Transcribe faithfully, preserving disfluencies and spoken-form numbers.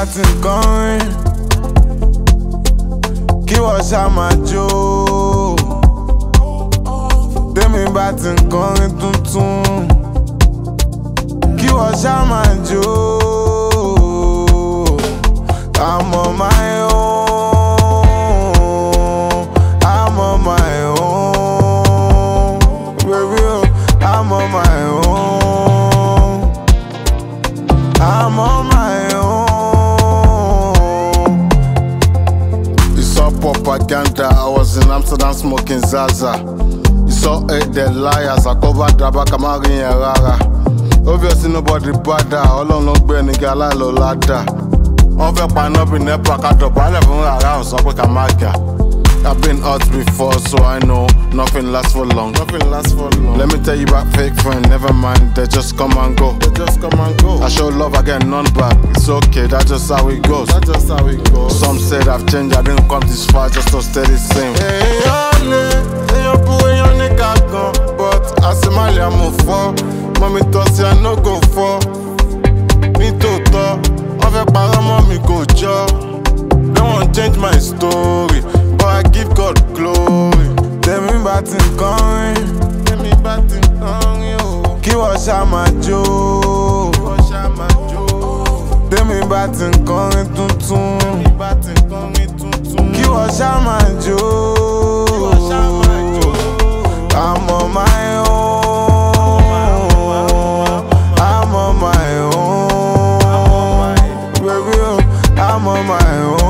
bá ti ń kọrin, kí wọ́n ṣá máa jó. Tèmi bá ti ń kọrin tuntun, kí wọ́n ṣá máa jó. I'm on my own, I'm on my own, baby, I'm on my own, I'm on my own. You saw propaganda, I was in Amsterdam smoking Zaza. You saw eight dead liars, I covered Draba Kamari and Rara. Obviously nobody bother, all on long bear nigga like Lolada. On fait pas nope in the pack, I drop all of them around, so we can make it. I've been hurt before, so I know nothing lasts for long. Nothing lasts for long. Let me tell you about fake friends, never mind, they just come and go. They just come and go. I show love, I get none back. It's okay, that's just how it goes. That's just how it goes. Some said I've changed, I didn't come this far just to stay the same. Hey, you're pulling your neck out, but I see my lamb move for. Mommy toss I no go for. Me to talk. They won't change my story, but I give God glory. Tèmi bá ti ń kọrin, Tèmi bá ti ń kọrin, oh. Kí wọ́n ṣá máa jó. Tèmi bá ti ń kọrin tuntun, kí wọ́n ṣá máa jó. I'm on my own, I'm on my own, baby, I'm on my own.